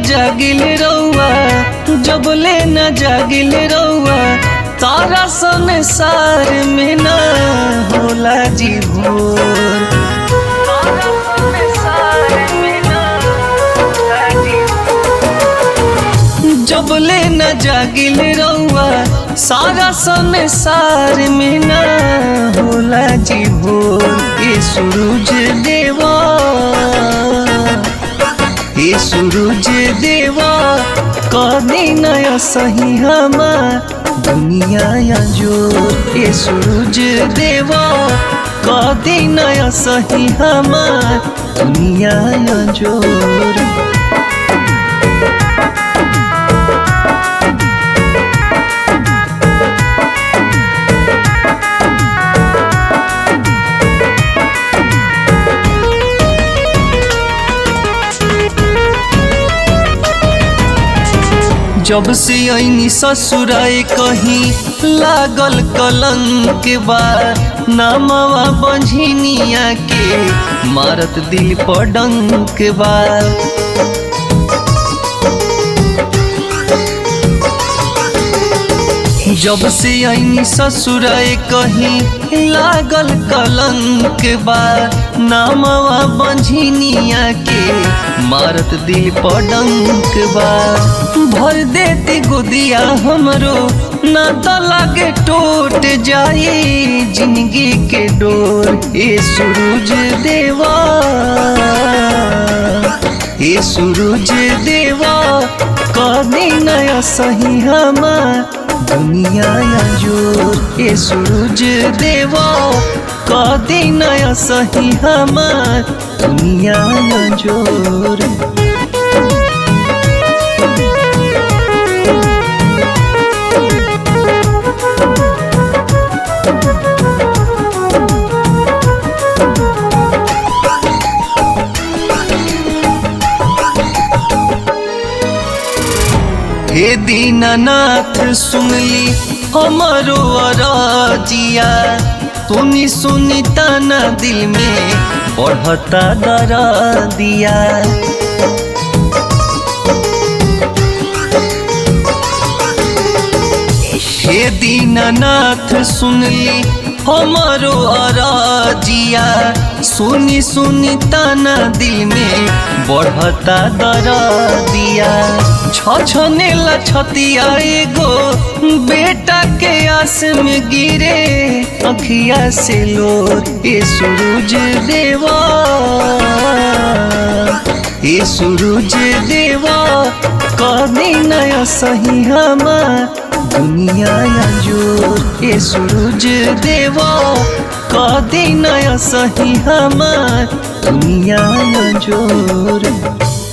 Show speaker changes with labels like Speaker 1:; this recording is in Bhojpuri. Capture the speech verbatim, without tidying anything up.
Speaker 1: जागिल रउआ, जबले न जागिल रउआ, तारा संसार में ना होला जी भोर। तारा संसार में ना होला जी भोर। जबले न जागिल रउआ, सारा संसार में ना होला जी भोर। ये सूरज देवा, ये सूरज देवा, कदी नया सही हमार दुनिया जोर। ये सूरज देवा, कदी नया सही हमार दुनिया जोर। जब से आईनी ससुराए कहीं लागल कलंक बा, नामवा बंझिनिया के मारत दिल पर डंक बा। जब से आईनी ससुराए कहीं लागल कलंक बा, नामवा बंझिनिया के मारत दिल पर डंक बा। भर देती गोदिया हमरो, ना तो लागे टूट जाए जिंदगी के डोर। ए सूरज देवा, ए सूरज देवा, कदी नया सही हमार दुनिया जोर। ए सूरज देवा, कदी नया सही हमार दुनिया जोर। हे दीनानाथ सुनली हमारो अरजिया, तुनी सुनी ताना दिल में बढ़ता दर्दिया। हे दीनानाथ सुनली हमारो अरजिया, सुनी सुनी ताना दिल में बढ़ता दर्दिया। छछने ला छतिया एगो बेटा के आस में गिरे अखिया से लोर। ए सूरज देवा, ए सूरज देवा, कदी नया सही हमार दुनिया जोर। ए सूरज देवा, कदी नया सही हमार दुनिया जोर।